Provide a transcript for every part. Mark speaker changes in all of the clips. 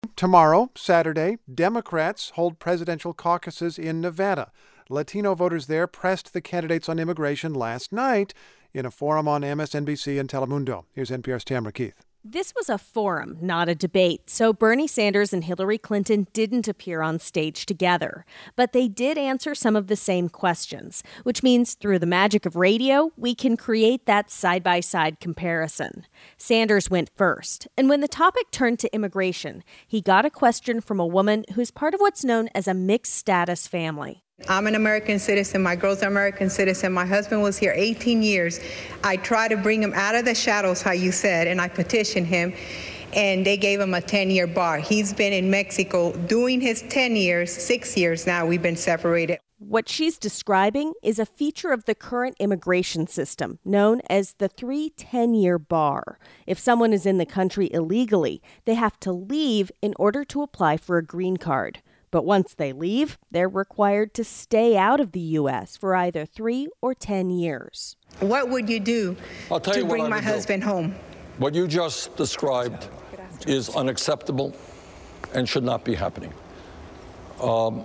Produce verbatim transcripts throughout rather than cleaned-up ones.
Speaker 1: Tomorrow, Saturday, Democrats hold presidential caucuses in Nevada. Latino voters there pressed the candidates on immigration last night in a forum on M S N B C and Telemundo. Here's N P R's Tamara Keith.
Speaker 2: This was a forum, not a debate, so Bernie Sanders and Hillary Clinton didn't appear on stage together. But they did answer some of the same questions, which means through the magic of radio, we can create that side-by-side comparison. Sanders went first, and when the topic turned to immigration, he got a question from a woman who's part of what's known as a mixed-status family.
Speaker 3: I'm an American citizen. My girl's an American citizen. My husband was here eighteen years. I tried to bring him out of the shadows, how you said, and I petitioned him, and they gave him a ten-year bar. He's been in Mexico doing his ten years, six years now. We've been separated.
Speaker 2: What she's describing is a feature of the current immigration system known as the three ten-year bar. If someone is in the country illegally, they have to leave in order to apply for a green card. But once they leave, they're required to stay out of the U S for either three or ten years.
Speaker 3: What would you do
Speaker 4: I'll tell
Speaker 3: to
Speaker 4: you
Speaker 3: bring
Speaker 4: what I
Speaker 3: my
Speaker 4: would
Speaker 3: husband
Speaker 4: do.
Speaker 3: home?
Speaker 4: What you just described is unacceptable and should not be happening. Um,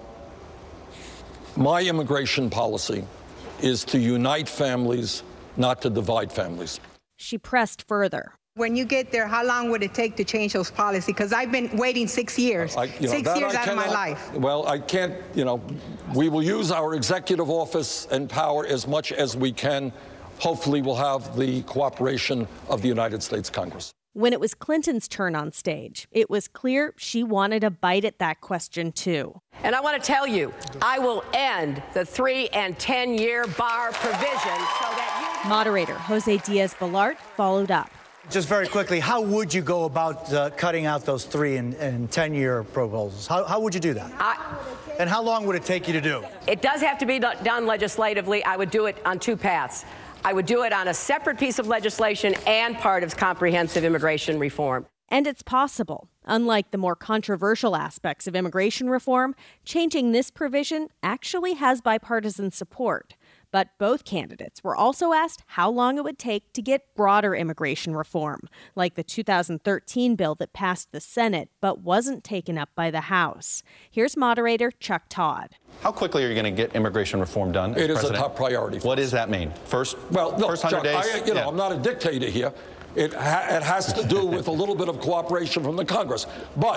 Speaker 4: my immigration policy is to unite families, not to divide families.
Speaker 2: She pressed further.
Speaker 3: When you get there, how long would it take to change those policies? Because I've been waiting six years,
Speaker 4: I, you know,
Speaker 3: six years
Speaker 4: I
Speaker 3: out
Speaker 4: cannot,
Speaker 3: of my life.
Speaker 4: Well, I can't, you know, we will use our executive office and power as much as we can. Hopefully we'll have the cooperation of the United States Congress.
Speaker 2: When it was Clinton's turn on stage, it was clear she wanted a bite at that question, too.
Speaker 5: And I want to tell you, I will end the three and ten-year bar provision so that you...
Speaker 2: Moderator Jose Diaz-Balart followed up.
Speaker 6: Just very quickly, how would you go about uh, cutting out those three and, and ten-year proposals? How, how would you do that?
Speaker 5: I,
Speaker 6: and how long would it take you to do?
Speaker 5: It does have to be done legislatively. I would do it on two paths. I would do it on a separate piece of legislation and part of comprehensive immigration reform.
Speaker 2: And it's possible. Unlike the more controversial aspects of immigration reform, changing this provision actually has bipartisan support. But both candidates were also asked how long it would take to get broader immigration reform, like the two thousand thirteen bill that passed the Senate but wasn't taken up by the House. Here's moderator Chuck Todd.
Speaker 7: How quickly are you going to get immigration reform done?
Speaker 4: It is
Speaker 7: President?
Speaker 4: a top priority.
Speaker 7: What does that mean? First,
Speaker 4: well, no,
Speaker 7: first one hundred
Speaker 4: Chuck,
Speaker 7: days?
Speaker 4: I, you know,
Speaker 7: yeah.
Speaker 4: I'm not a dictator here. It, ha- it has to do with a little bit of cooperation from the Congress.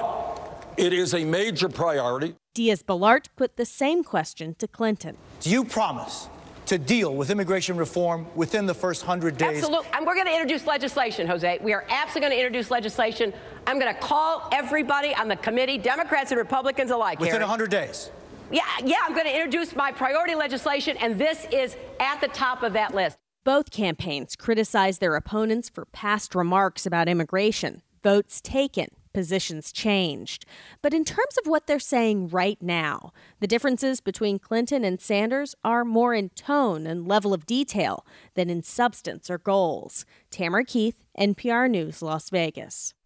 Speaker 4: But it is a major priority.
Speaker 2: Diaz-Balart put the same question to Clinton.
Speaker 6: Do you promise to deal with immigration reform within the first hundred days?
Speaker 5: Absolutely. And we're going to introduce legislation, Jose. We are absolutely going to introduce legislation. I'm going to call everybody on the committee, Democrats and Republicans alike.
Speaker 6: Within
Speaker 5: Harry.
Speaker 6: one hundred days?
Speaker 5: Yeah, yeah, I'm going to introduce my priority legislation, and this is at the top of that list.
Speaker 2: Both campaigns criticized their opponents for past remarks about immigration, votes taken, positions changed. But in terms of what they're saying right now, the differences between Clinton and Sanders are more in tone and level of detail than in substance or goals. Tamara Keith, N P R News, Las Vegas.